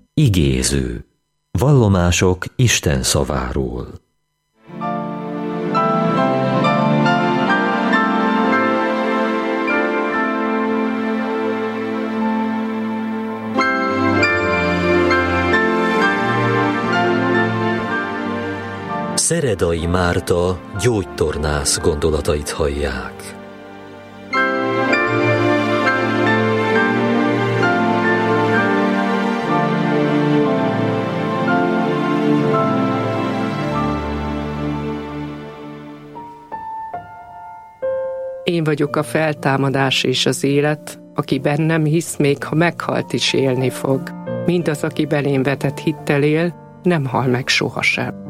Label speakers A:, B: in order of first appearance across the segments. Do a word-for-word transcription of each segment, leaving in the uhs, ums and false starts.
A: Igéző. Vallomások Isten szaváról. Szeredai Márta gyógytornász gondolatait hallják.
B: Én vagyok a feltámadás és az élet, aki bennem hisz, még ha meghalt is élni fog. Mindaz, aki belém vetett hittel él, nem hal meg sohasem.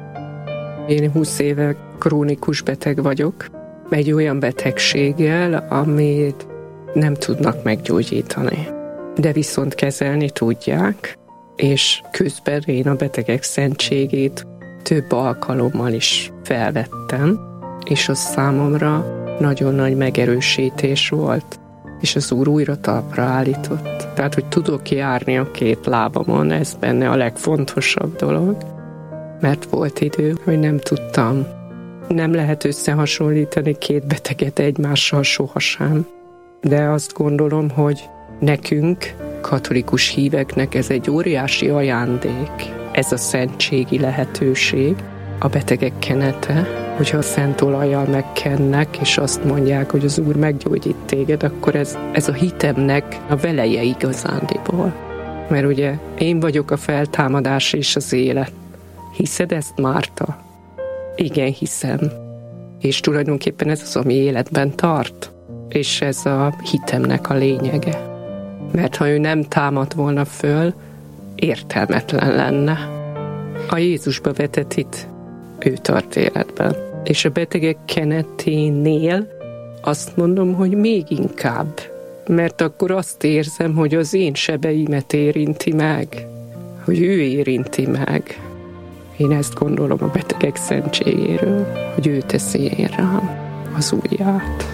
B: Én húsz éve krónikus beteg vagyok, egy olyan betegséggel, amit nem tudnak meggyógyítani. De viszont kezelni tudják, és közben én a betegek szentségét több alkalommal is felvettem, és az számomra nagyon nagy megerősítés volt, és az Úr újra talpra állított. Tehát, hogy tudok járni a két lábamon, ez benne a legfontosabb dolog, mert volt idő, hogy nem tudtam. Nem lehet összehasonlítani két beteget egymással sohasem, de azt gondolom, hogy nekünk, katolikus híveknek ez egy óriási ajándék, ez a szentségi lehetőség, a betegek kenete, hogyha a szent olajjal megkennek, és azt mondják, hogy az Úr meggyógyít téged, akkor ez, ez a hitemnek a veleje igazándiból. Mert ugye én vagyok a feltámadás és az élet. Hiszed ezt, Márta? Igen, hiszem. És tulajdonképpen ez az, ami életben tart. És ez a hitemnek a lényege. Mert ha ő nem támadt volna föl, értelmetlen lenne. A Jézusba vetett hit, ő tart életben. És a betegek keneténél azt mondom, hogy még inkább. Mert akkor azt érzem, hogy az én sebeimet érinti meg. Hogy ő érinti meg. Én ezt gondolom a betegek szentségéről, hogy ő teszi én rám az ujját.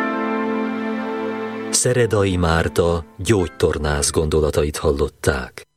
A: Szeredai Márta gyógytornász gondolatait hallották.